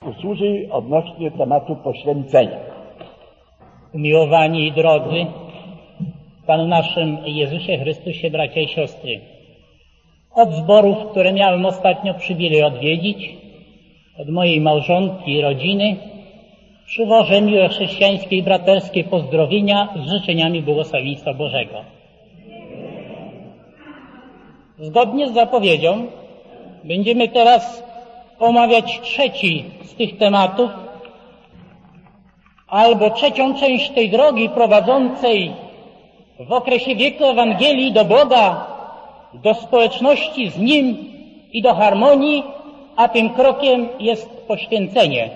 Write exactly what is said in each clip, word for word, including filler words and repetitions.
służy odnośnie tematu poświęcenia. Umiłowani i drodzy, Panu naszym Jezusie Chrystusie, bracia i siostry, od zborów, które miałem ostatnio przywilej odwiedzić, od mojej małżonki i rodziny, przywożę miłe chrześcijańskie i braterskie pozdrowienia z życzeniami błogosławieństwa Bożego. Zgodnie z zapowiedzią będziemy teraz omawiać trzeci z tych tematów, albo trzecią część tej drogi prowadzącej w okresie wieku Ewangelii do Boga, do społeczności z Nim i do harmonii, a tym krokiem jest poświęcenie.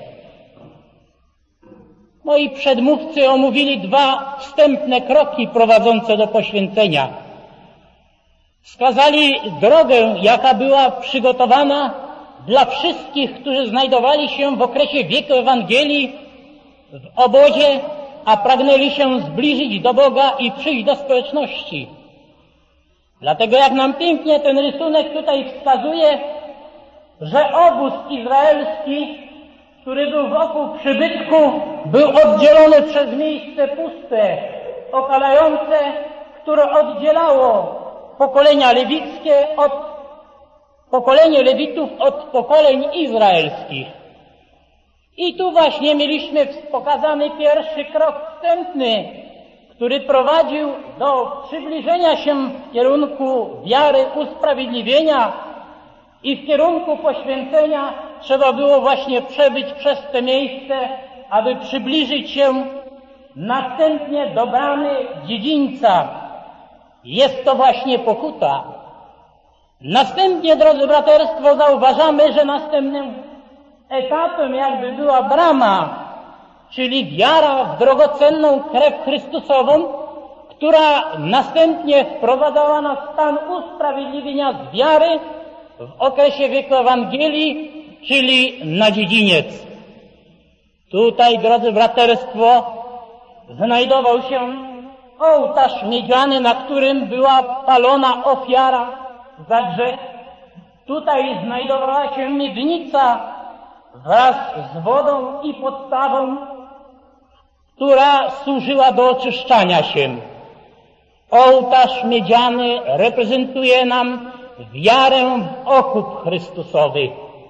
Moi przedmówcy omówili dwa wstępne kroki prowadzące do poświęcenia. Wskazali drogę, jaka była przygotowana dla wszystkich, którzy znajdowali się w okresie wieku Ewangelii w obozie, a pragnęli się zbliżyć do Boga i przyjść do społeczności. Dlatego jak nam pięknie ten rysunek tutaj wskazuje, że obóz izraelski, który był wokół przybytku, był oddzielony przez miejsce puste, okalające, które oddzielało pokolenia lewickie od pokolenie Lewitów od pokoleń izraelskich. I tu właśnie mieliśmy pokazany pierwszy krok wstępny, który prowadził do przybliżenia się w kierunku wiary, usprawiedliwienia i w kierunku poświęcenia trzeba było właśnie przebyć przez te miejsce, aby przybliżyć się następnie do bramy dziedzińca. Jest to właśnie pokuta. Następnie, drodzy braterstwo, zauważamy, że następnym etapem jakby była brama, czyli wiara w drogocenną krew Chrystusową, która następnie wprowadzała nas w stan usprawiedliwienia z wiary w okresie wieku Ewangelii, czyli na dziedziniec. Tutaj, drodzy braterstwo, znajdował się ołtarz miedziany, na którym była palona ofiara za grzech. Tutaj znajdowała się miednica wraz z wodą i podstawą, która służyła do oczyszczania się. Ołtarz miedziany reprezentuje nam wiarę w okup Chrystusowy.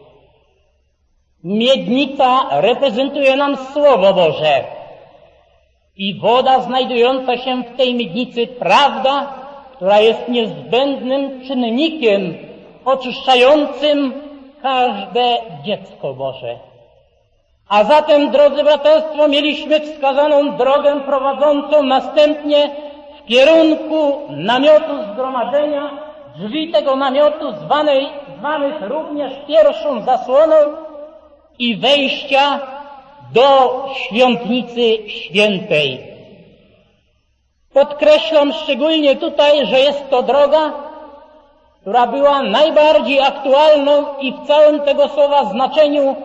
Miednica reprezentuje nam Słowo Boże. I woda znajdująca się w tej miednicy, prawda, która jest niezbędnym czynnikiem oczyszczającym każde dziecko Boże. A zatem, drodzy braterstwo, mieliśmy wskazaną drogę prowadzącą następnie w kierunku namiotu zgromadzenia, drzwi tego namiotu zwanej, zwanych również pierwszą zasłoną i wejścia do świątnicy świętej. Podkreślam szczególnie tutaj, że jest to droga, która była najbardziej aktualną i w całym tego słowa znaczeniu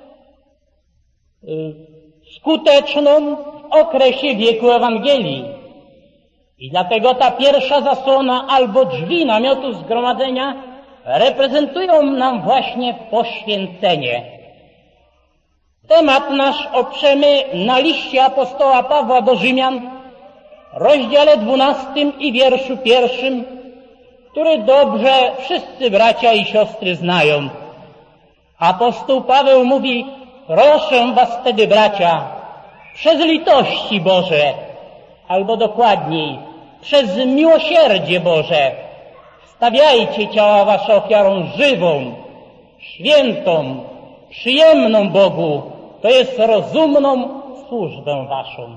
skuteczną w okresie wieku Ewangelii. I dlatego ta pierwsza zasłona albo drzwi namiotu zgromadzenia reprezentują nam właśnie poświęcenie. Temat nasz oprzemy na liście apostoła Pawła do Rzymian, rozdziale dwunastym i wierszu pierwszym, który dobrze wszyscy bracia i siostry znają. Apostoł Paweł mówi: proszę was wtedy, bracia, przez litości Boże, albo dokładniej, przez miłosierdzie Boże, stawiajcie ciała wasze ofiarą żywą, świętą, przyjemną Bogu, to jest rozumną służbę waszą.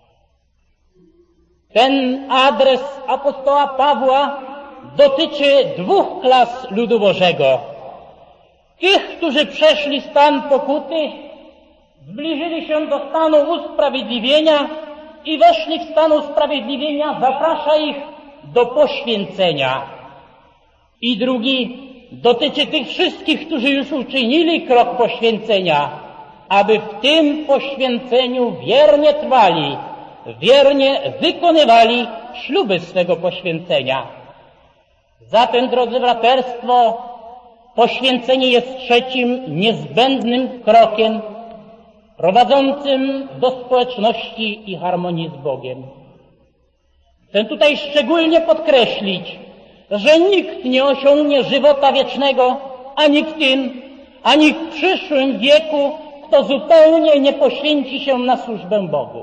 Ten adres apostoła Pawła dotyczy dwóch klas ludu Bożego. Tych, którzy przeszli stan pokuty, zbliżyli się do stanu usprawiedliwienia i weszli w stan usprawiedliwienia, zaprasza ich do poświęcenia. I drugi dotyczy tych wszystkich, którzy już uczynili krok poświęcenia, aby w tym poświęceniu wiernie trwali, wiernie wykonywali śluby swego poświęcenia. Zatem, drodzy braterstwo, poświęcenie jest trzecim niezbędnym krokiem prowadzącym do społeczności i harmonii z Bogiem. Chcę tutaj szczególnie podkreślić, że nikt nie osiągnie żywota wiecznego ani w tym, ani w przyszłym wieku, kto zupełnie nie poświęci się na służbę Bogu.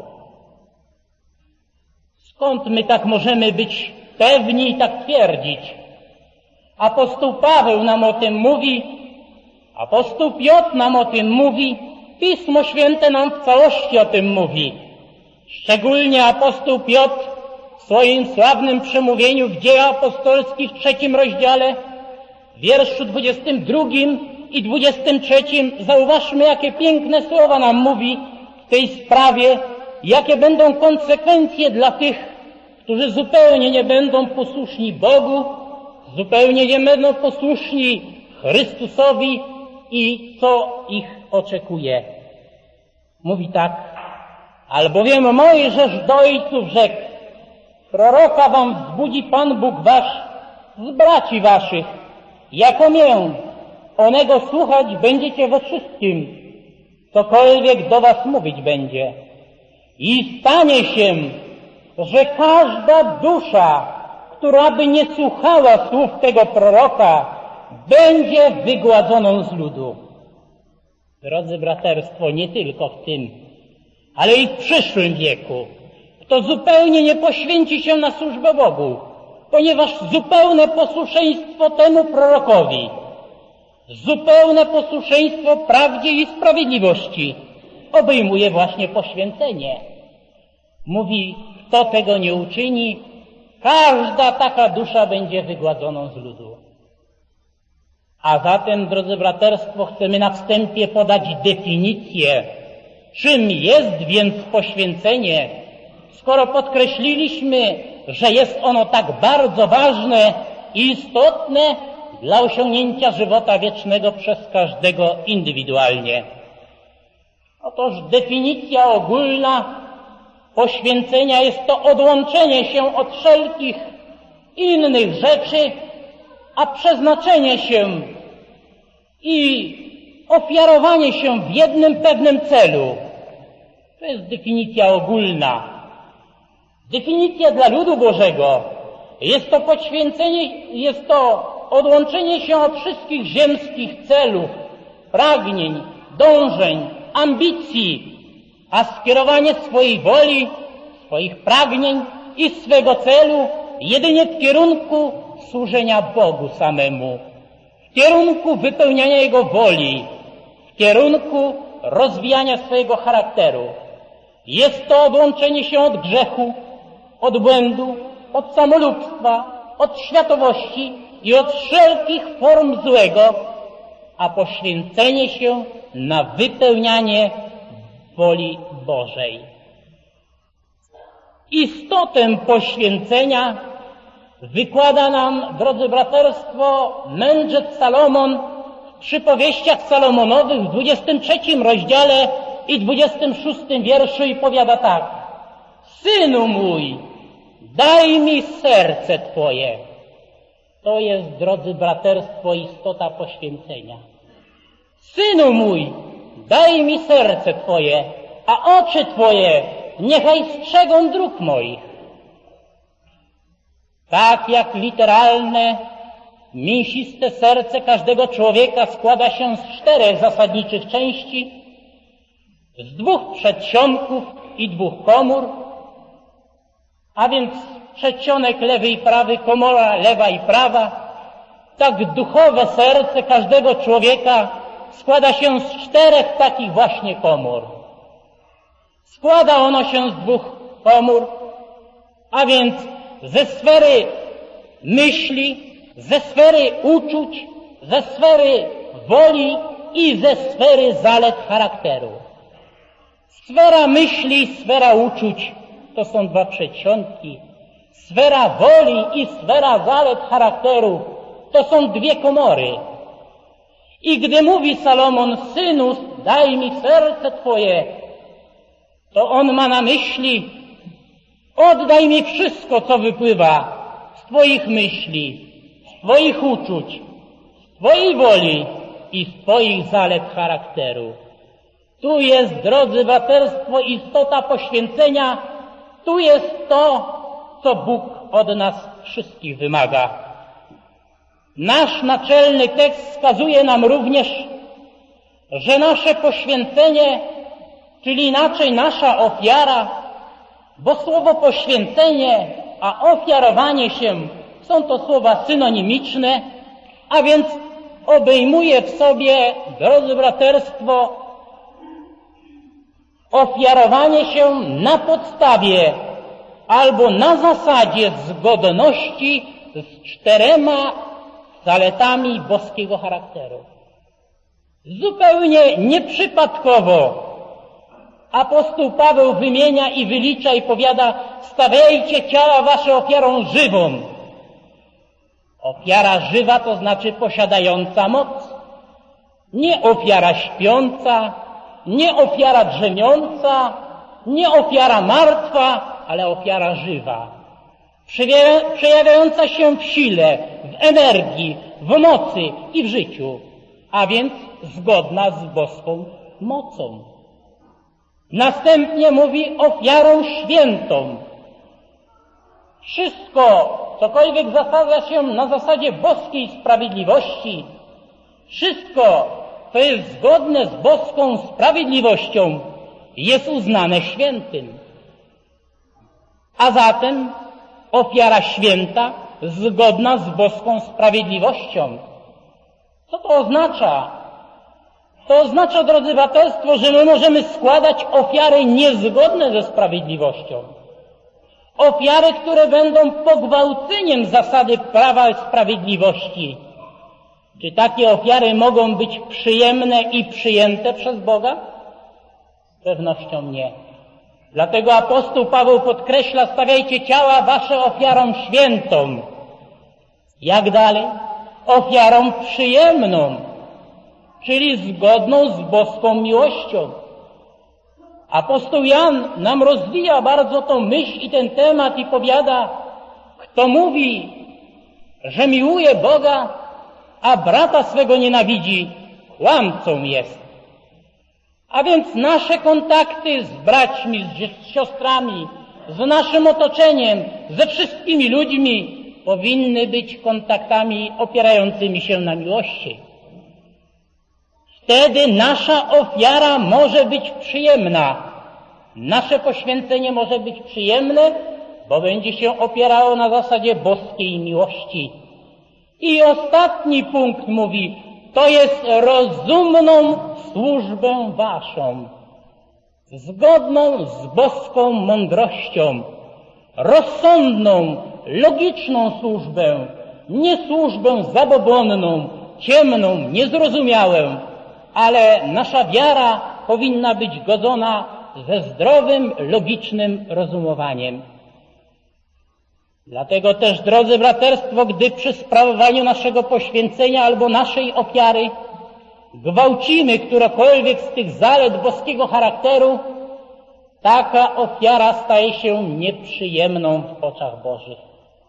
Skąd my tak możemy być pewni i tak twierdzić? Apostoł Paweł nam o tym mówi, apostoł Piotr nam o tym mówi, Pismo Święte nam w całości o tym mówi. Szczególnie apostoł Piotr w swoim sławnym przemówieniu w Dziejach Apostolskich w trzecim rozdziale, w wierszu dwudziestym drugim i dwudziestym trzecim, zauważmy, jakie piękne słowa nam mówi w tej sprawie, jakie będą konsekwencje dla tych, którzy zupełnie nie będą posłuszni Bogu, zupełnie nie będą posłuszni Chrystusowi i co ich oczekuje. Mówi tak: albowiem Mojżesz do ojców rzekł, proroka wam wzbudzi Pan Bóg wasz z braci waszych, jako mię, onego słuchać będziecie we wszystkim, cokolwiek do was mówić będzie. I stanie się, że każda dusza, która by nie słuchała słów tego proroka, będzie wygładzoną z ludu. Drodzy braterstwo, nie tylko w tym, ale i w przyszłym wieku, kto zupełnie nie poświęci się na służbę Bogu, ponieważ zupełne posłuszeństwo temu prorokowi, zupełne posłuszeństwo prawdzie i sprawiedliwości obejmuje właśnie poświęcenie. Mówi, kto tego nie uczyni, każda taka dusza będzie wygładzoną z ludu. A zatem, drodzy braterstwo, chcemy na wstępie podać definicję, czym jest więc poświęcenie, skoro podkreśliliśmy, że jest ono tak bardzo ważne i istotne dla osiągnięcia żywota wiecznego przez każdego indywidualnie. Otóż definicja ogólna poświęcenia jest to odłączenie się od wszelkich innych rzeczy, a przeznaczenie się i ofiarowanie się w jednym pewnym celu. To jest definicja ogólna. Definicja dla ludu Bożego jest to poświęcenie, jest to odłączenie się od wszystkich ziemskich celów, pragnień, dążeń, ambicji, a skierowanie swojej woli, swoich pragnień i swego celu jedynie w kierunku służenia Bogu samemu, w kierunku wypełniania Jego woli, w kierunku rozwijania swojego charakteru. Jest to odłączenie się od grzechu, od błędu, od samolubstwa, od światowości i od wszelkich form złego, a poświęcenie się na wypełnianie woli Bożej. Istotę poświęcenia wykłada nam, drodzy braterstwo, mędrzec Salomon w przypowieściach Salomonowych w dwudziestym trzecim rozdziale i dwudziestym szóstym wierszu i powiada tak: Synu mój, daj mi serce Twoje. To jest, drodzy braterstwo, istota poświęcenia. Synu mój, daj mi serce Twoje, a oczy Twoje niechaj strzegą dróg moich. Tak jak literalne, mięsiste serce każdego człowieka składa się z czterech zasadniczych części, z dwóch przedsionków i dwóch komór, a więc przedsionek lewy i prawy, komora lewa i prawa, tak duchowe serce każdego człowieka składa się z czterech takich właśnie komór. Składa ono się z dwóch komór, a więc ze sfery myśli, ze sfery uczuć, ze sfery woli i ze sfery zalet charakteru. Sfera myśli i sfera uczuć to są dwa przedsionki. Sfera woli i sfera zalet charakteru to są dwie komory. I gdy mówi Salomon, synu, daj mi serce Twoje, to on ma na myśli, oddaj mi wszystko, co wypływa z Twoich myśli, z Twoich uczuć, z Twojej woli i z Twoich zalet charakteru. Tu jest, drodzy braterstwo, istota poświęcenia. Tu jest to, co Bóg od nas wszystkich wymaga. Nasz naczelny tekst wskazuje nam również, że nasze poświęcenie, czyli inaczej nasza ofiara, bo słowo poświęcenie, a ofiarowanie się są to słowa synonimiczne, a więc obejmuje w sobie, drodzy braterstwo, ofiarowanie się na podstawie albo na zasadzie zgodności z czterema zaletami boskiego charakteru. Zupełnie nieprzypadkowo apostoł Paweł wymienia i wylicza i powiada: stawiajcie ciała wasze ofiarą żywą. Ofiara żywa to znaczy posiadająca moc. Nie ofiara śpiąca, nie ofiara drzemiąca, nie ofiara martwa, ale ofiara żywa. Przejawiająca się w sile, w energii, w mocy i w życiu, a więc zgodna z boską mocą. Następnie mówi ofiarą świętą. Wszystko, cokolwiek zasadza się na zasadzie boskiej sprawiedliwości, wszystko, co jest zgodne z boską sprawiedliwością, jest uznane świętym. A zatem ofiara święta zgodna z boską sprawiedliwością. Co to oznacza? To oznacza, drodzy braterstwo, że my możemy składać ofiary niezgodne ze sprawiedliwością. Ofiary, które będą pogwałceniem zasady prawa i sprawiedliwości. Czy takie ofiary mogą być przyjemne i przyjęte przez Boga? Z pewnością nie. Dlatego apostoł Paweł podkreśla: stawiajcie ciała wasze ofiarą świętą. Jak dalej? Ofiarą przyjemną, czyli zgodną z boską miłością. Apostoł Jan nam rozwija bardzo tą myśl i ten temat i powiada: kto mówi, że miłuje Boga, a brata swego nienawidzi, kłamcą jest. A więc nasze kontakty z braćmi, z siostrami, z naszym otoczeniem, ze wszystkimi ludźmi powinny być kontaktami opierającymi się na miłości. Wtedy nasza ofiara może być przyjemna. Nasze poświęcenie może być przyjemne, bo będzie się opierało na zasadzie boskiej miłości. I ostatni punkt mówi: to jest rozumną służbę waszą, zgodną z boską mądrością, rozsądną, logiczną służbę, nie służbę zabobonną, ciemną, niezrozumiałą, ale nasza wiara powinna być godzona ze zdrowym, logicznym rozumowaniem. Dlatego też, drodzy braterstwo, gdy przy sprawowaniu naszego poświęcenia albo naszej ofiary gwałcimy którekolwiek z tych zalet boskiego charakteru, taka ofiara staje się nieprzyjemną w oczach Bożych.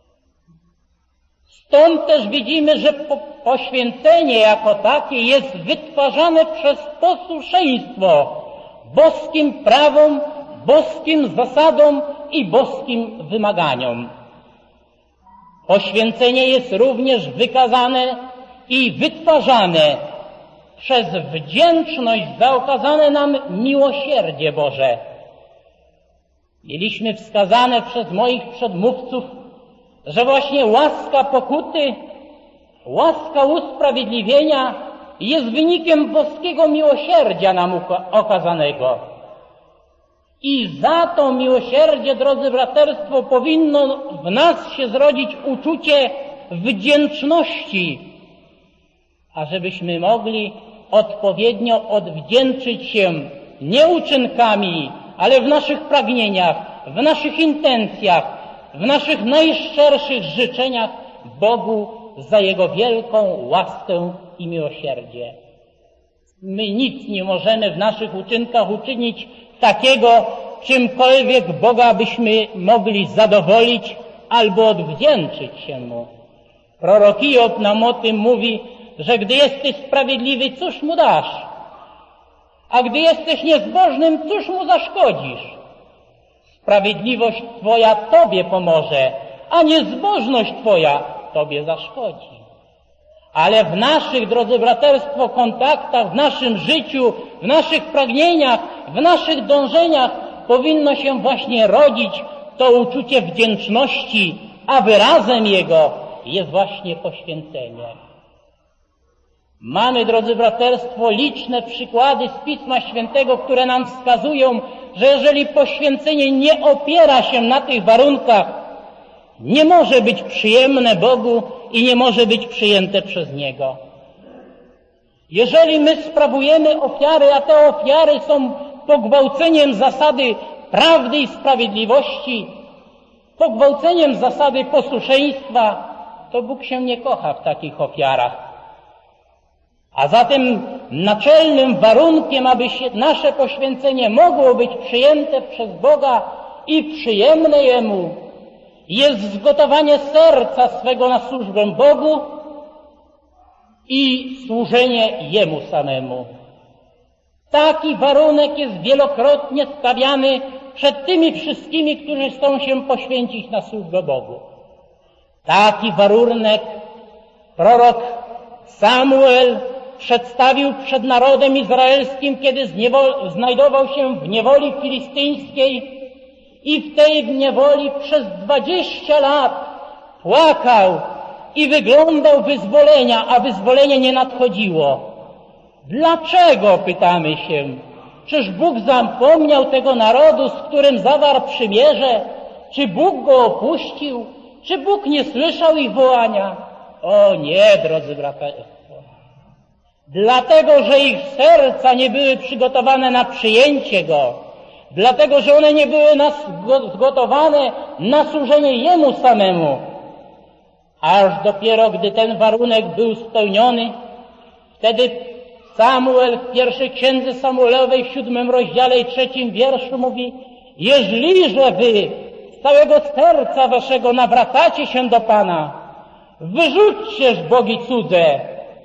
Stąd też widzimy, że po poświęcenie jako takie jest wytwarzane przez posłuszeństwo boskim prawom, boskim zasadom i boskim wymaganiom. Poświęcenie jest również wykazane i wytwarzane przez wdzięczność za okazane nam miłosierdzie Boże. Mieliśmy wskazane przez moich przedmówców, że właśnie łaska pokuty, łaska usprawiedliwienia jest wynikiem boskiego miłosierdzia nam okazanego. I za to miłosierdzie, drodzy braterstwo, powinno w nas się zrodzić uczucie wdzięczności, ażebyśmy mogli odpowiednio odwdzięczyć się nie uczynkami, ale w naszych pragnieniach, w naszych intencjach, w naszych najszczerszych życzeniach Bogu za Jego wielką łaskę i miłosierdzie. My nic nie możemy w naszych uczynkach uczynić takiego, czymkolwiek Boga byśmy mogli zadowolić albo odwdzięczyć się Mu. Prorok Hiob nam o tym mówi: że gdy jesteś sprawiedliwy, cóż mu dasz? A gdy jesteś niezbożnym, cóż mu zaszkodzisz? Sprawiedliwość Twoja Tobie pomoże, a niezbożność Twoja Tobie zaszkodzi. Ale w naszych, drodzy braterstwo, kontaktach, w naszym życiu, w naszych pragnieniach, w naszych dążeniach powinno się właśnie rodzić to uczucie wdzięczności, a wyrazem jego jest właśnie poświęcenie. Mamy, drodzy braterstwo, liczne przykłady z Pisma Świętego, które nam wskazują, że jeżeli poświęcenie nie opiera się na tych warunkach, nie może być przyjemne Bogu i nie może być przyjęte przez Niego. Jeżeli my sprawujemy ofiary, a te ofiary są pogwałceniem zasady prawdy i sprawiedliwości, pogwałceniem zasady posłuszeństwa, to Bóg się nie kocha w takich ofiarach. A zatem naczelnym warunkiem, aby się nasze poświęcenie mogło być przyjęte przez Boga i przyjemne Jemu, jest zgotowanie serca swego na służbę Bogu i służenie Jemu samemu. Taki warunek jest wielokrotnie stawiany przed tymi wszystkimi, którzy chcą się poświęcić na służbę Bogu. Taki warunek prorok Samuel przedstawił przed narodem izraelskim, kiedy znajdował się w niewoli filistyńskiej i w tej niewoli przez dwadzieścia lat płakał i wyglądał wyzwolenia, a wyzwolenie nie nadchodziło. Dlaczego, pytamy się? Czyż Bóg zapomniał tego narodu, z którym zawarł przymierze? Czy Bóg go opuścił? Czy Bóg nie słyszał ich wołania? O nie, drodzy braterstwo. Dlatego, że ich serca nie były przygotowane na przyjęcie Go. Dlatego, że one nie były zgotowane na służenie Jemu samemu. Aż dopiero, gdy ten warunek był spełniony, wtedy Samuel w pierwszej księdze Samuelowej w siódmym rozdziale i trzecim wierszu mówi: Jeżeliże wy z całego serca waszego nawracacie się do Pana, wyrzućcież bogi cudze,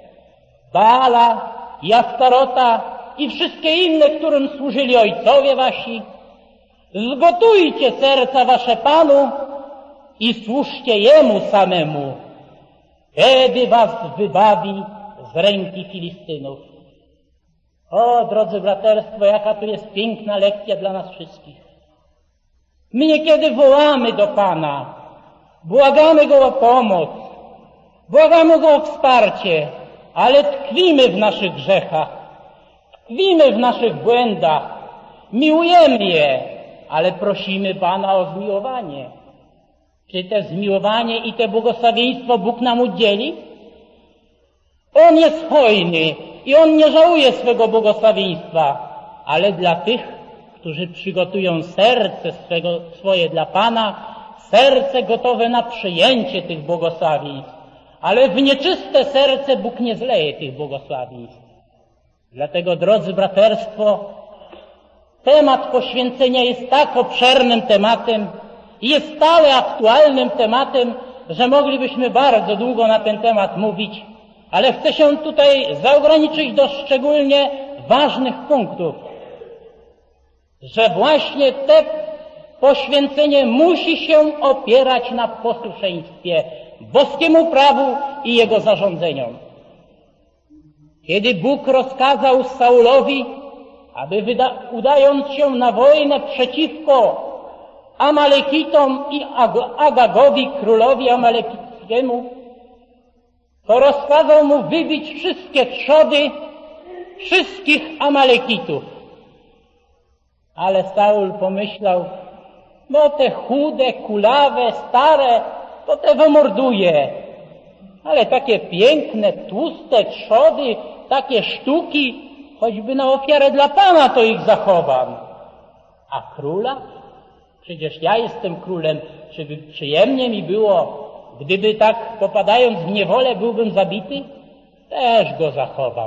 Baala i Astarota i wszystkie inne, którym służyli ojcowie wasi. Zgotujcie serca wasze Panu i służcie Jemu samemu. Wtedy was wybawi z ręki Filistynów. O, drodzy braterstwo, jaka tu jest piękna lekcja dla nas wszystkich. My niekiedy wołamy do Pana, błagamy Go o pomoc, błagamy Go o wsparcie, ale tkwimy w naszych grzechach, tkwimy w naszych błędach, miłujemy je, ale prosimy Pana o zmiłowanie. Czy te zmiłowanie i te błogosławieństwo Bóg nam udzieli? On jest hojny i On nie żałuje swego błogosławieństwa, ale dla tych, którzy przygotują serce swego, swoje dla Pana, serce gotowe na przyjęcie tych błogosławieństw. Ale w nieczyste serce Bóg nie zleje tych błogosławieństw. Dlatego, drodzy braterstwo, temat poświęcenia jest tak obszernym tematem i jest stale aktualnym tematem, że moglibyśmy bardzo długo na ten temat mówić, ale chcę się tutaj zaograniczyć do szczególnie ważnych punktów, że właśnie te poświęcenie musi się opierać na posłuszeństwie boskiemu prawu i jego zarządzeniom. Kiedy Bóg rozkazał Saulowi, aby wyda- udając się na wojnę przeciwko Amalekitom i Ag- Agagowi, królowi amalekickiemu, to rozkazał mu wybić wszystkie trzody wszystkich Amalekitów. Ale Saul pomyślał, no te chude, kulawe, stare, to te wymorduje. Ale takie piękne, tłuste trzody, takie sztuki, choćby na ofiarę dla Pana, to ich zachowam. A króla? Przecież ja jestem królem. Czy by przyjemnie mi było, gdyby tak popadając w niewolę byłbym zabity? Też go zachowam.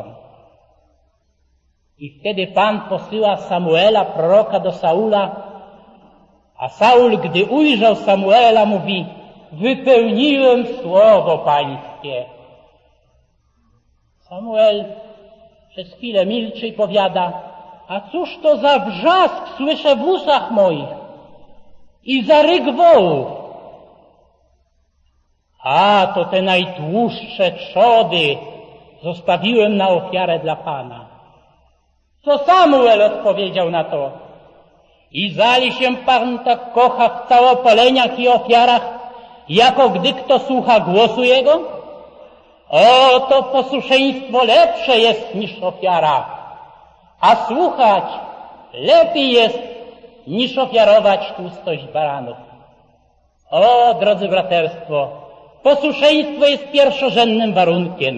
I wtedy Pan posyła Samuela, proroka, do Saula, a Saul, gdy ujrzał Samuela, mówi: wypełniłem słowo Pańskie. Samuel przez chwilę milczy i powiada: a cóż to za wrzask słyszę w uszach moich i za ryk wołów? A, to te najtłustsze trzody zostawiłem na ofiarę dla Pana. Co Samuel odpowiedział na to? Izali się Pan tak kocha w całopaleniach i ofiarach, jako gdy kto słucha głosu Jego? O, to posłuszeństwo lepsze jest niż ofiara, a słuchać lepiej jest niż ofiarować tłustość baranów. O, drodzy braterstwo, posłuszeństwo jest pierwszorzędnym warunkiem.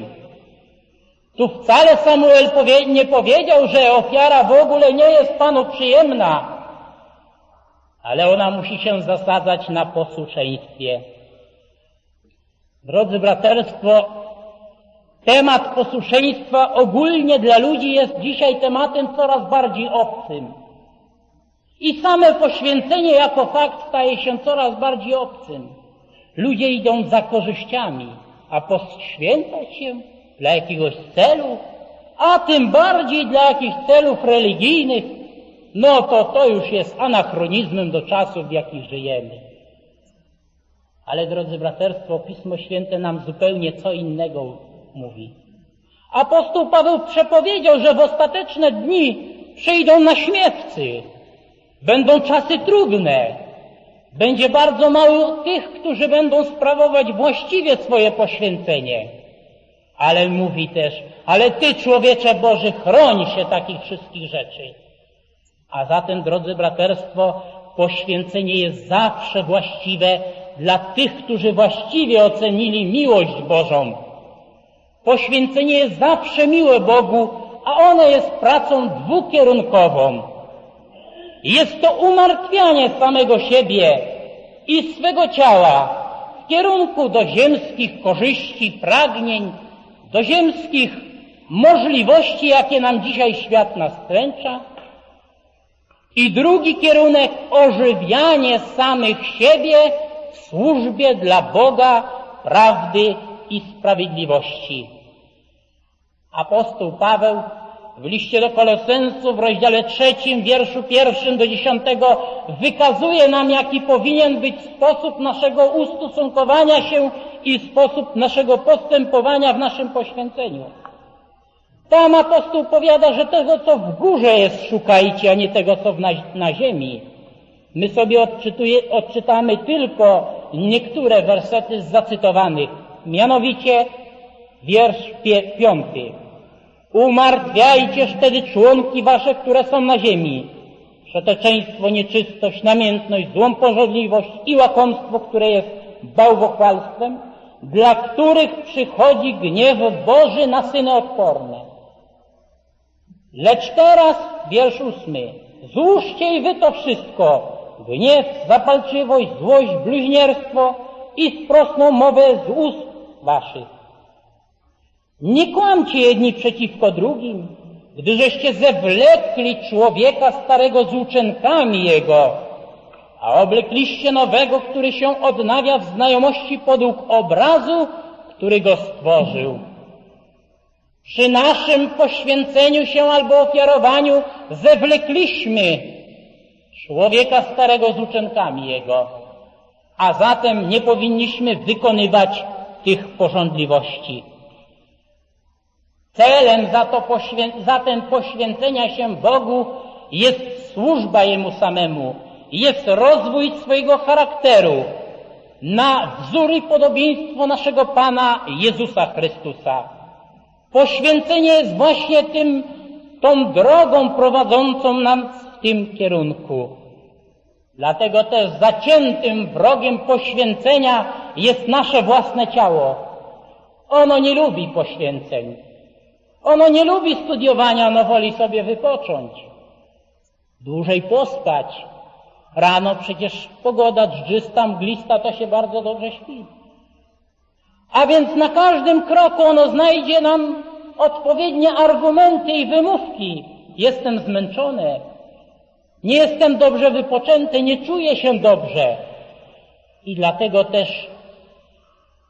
Tu wcale Samuel powie, nie powiedział, że ofiara w ogóle nie jest Panu przyjemna, ale ona musi się zasadzać na posłuszeństwie. Drodzy braterstwo, temat posłuszeństwa ogólnie dla ludzi jest dzisiaj tematem coraz bardziej obcym. I same poświęcenie jako fakt staje się coraz bardziej obcym. Ludzie idą za korzyściami, a poświęcać się dla jakiegoś celu, a tym bardziej dla jakichś celów religijnych, no to to już jest anachronizmem do czasów, w jakich żyjemy. Ale drodzy braterstwo, Pismo Święte nam zupełnie co innego mówi. Apostoł Paweł przepowiedział, że w ostateczne dni przyjdą naśmiewcy, będą czasy trudne, będzie bardzo mało tych, którzy będą sprawować właściwie swoje poświęcenie. Ale mówi też: ale Ty, człowiecze Boży, chroń się takich wszystkich rzeczy. A zatem, drodzy braterstwo, poświęcenie jest zawsze właściwe dla tych, którzy właściwie ocenili miłość Bożą. Poświęcenie jest zawsze miłe Bogu, a ono jest pracą dwukierunkową. Jest to umartwianie samego siebie i swego ciała w kierunku do ziemskich korzyści, pragnień, do ziemskich możliwości, jakie nam dzisiaj świat nastręcza. I drugi kierunek — ożywianie samych siebie w służbie dla Boga, prawdy i sprawiedliwości. Apostoł Paweł w liście do Kolosensów w rozdziale trzecim, wierszu pierwszym do dziesiątego wykazuje nam, jaki powinien być sposób naszego ustosunkowania się i sposób naszego postępowania w naszym poświęceniu. Tam apostoł powiada, że tego, co w górze jest, szukajcie, a nie tego, co na, na ziemi. My sobie odczytuje, odczytamy tylko niektóre wersety z zacytowanych, mianowicie wiersz pie, piąty. Umartwiajcież wtedy członki wasze, które są na ziemi. Przeteczeństwo, nieczystość, namiętność, złą pożądliwość i łakomstwo, które jest bałwochwalstwem, dla których przychodzi gniew Boży na syny odporne. Lecz teraz, wiersz ósmy, złóżcie i wy to wszystko, gniew, zapalczywość, złość, bluźnierstwo i sprosną mowę z ust waszych. Nie kłamcie jedni przeciwko drugim, gdyżeście zewlekli człowieka starego z uczynkami jego, a oblekliście nowego, który się odnawia w znajomości podług obrazu, który go stworzył. Przy naszym poświęceniu się albo ofiarowaniu zewlekliśmy człowieka starego z uczynkami jego, a zatem nie powinniśmy wykonywać tych pożądliwości. Celem za to poświę... zatem poświęcenia się Bogu jest służba Jemu samemu, jest rozwój swojego charakteru na wzór i podobieństwo naszego Pana Jezusa Chrystusa. Poświęcenie jest właśnie tym, tą drogą prowadzącą nas w tym kierunku. Dlatego też zaciętym wrogiem poświęcenia jest nasze własne ciało. Ono nie lubi poświęceń. Ono nie lubi studiowania, ono woli sobie wypocząć, dłużej pospać. Rano przecież pogoda dżdżysta, mglista, to się bardzo dobrze śpi. A więc na każdym kroku ono znajdzie nam odpowiednie argumenty i wymówki. Jestem zmęczony, nie jestem dobrze wypoczęty, nie czuję się dobrze. I dlatego też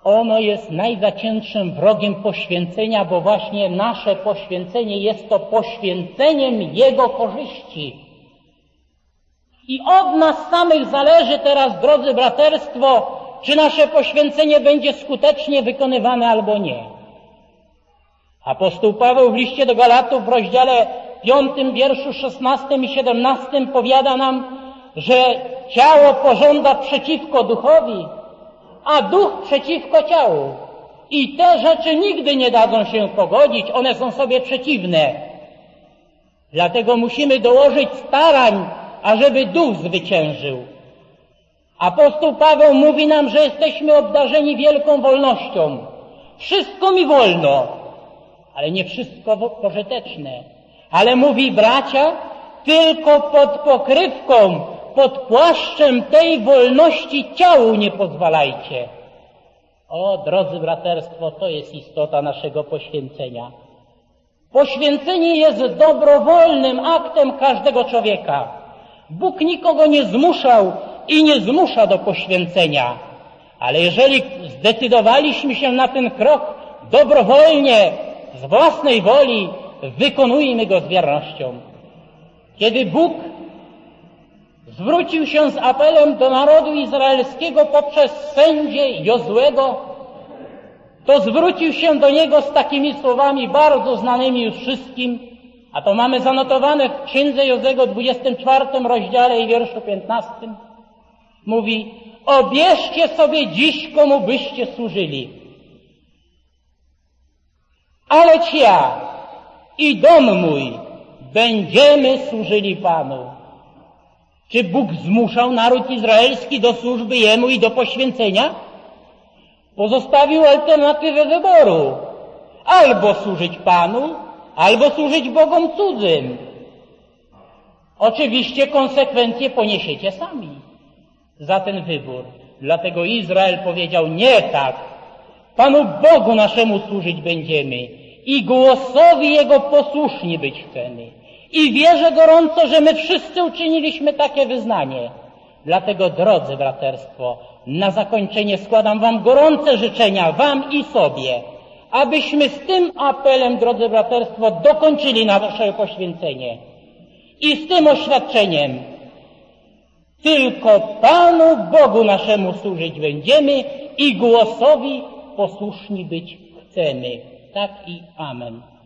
ono jest najzaciętszym wrogiem poświęcenia, bo właśnie nasze poświęcenie jest to poświęceniem Jego korzyści. I od nas samych zależy teraz, drodzy braterstwo, czy nasze poświęcenie będzie skutecznie wykonywane albo nie. Apostoł Paweł w liście do Galatów w rozdziale piątym, wierszu szesnastym i siedemnastym powiada nam, że ciało pożąda przeciwko duchowi, a duch przeciwko ciału. I te rzeczy nigdy nie dadzą się pogodzić, one są sobie przeciwne. Dlatego musimy dołożyć starań, ażeby duch zwyciężył. Apostoł Paweł mówi nam, że jesteśmy obdarzeni wielką wolnością. Wszystko mi wolno, ale nie wszystko pożyteczne. Ale mówi, bracia, tylko pod pokrywką, pod płaszczem tej wolności ciału nie pozwalajcie. O, drodzy braterstwo, to jest istota naszego poświęcenia. Poświęcenie jest dobrowolnym aktem każdego człowieka. Bóg nikogo nie zmuszał i nie zmusza do poświęcenia. Ale jeżeli zdecydowaliśmy się na ten krok dobrowolnie, z własnej woli, wykonujmy go z wiernością. Kiedy Bóg zwrócił się z apelem do narodu izraelskiego poprzez sędzię Jozłego, to zwrócił się do niego z takimi słowami bardzo znanymi już wszystkim, a to mamy zanotowane w Księdze Jozłego dwudziestym czwartym rozdziale i wierszu piętnastym. Mówi, obierzcie sobie dziś, komu byście służyli. Aleć ja i dom mój będziemy służyli Panu. Czy Bóg zmuszał naród izraelski do służby Jemu i do poświęcenia? Pozostawił alternatywę wyboru. Albo służyć Panu, albo służyć bogom cudzym. Oczywiście konsekwencje poniesiecie sami za ten wybór. Dlatego Izrael powiedział, nie tak. Panu Bogu naszemu służyć będziemy i głosowi Jego posłuszni być chcemy. I wierzę gorąco, że my wszyscy uczyniliśmy takie wyznanie. Dlatego, drodzy braterstwo, na zakończenie składam wam gorące życzenia, wam i sobie, abyśmy z tym apelem, drodzy braterstwo, dokończyli nasze poświęcenie. I z tym oświadczeniem, tylko Panu Bogu naszemu służyć będziemy i głosowi posłuszni być chcemy. Tak i amen.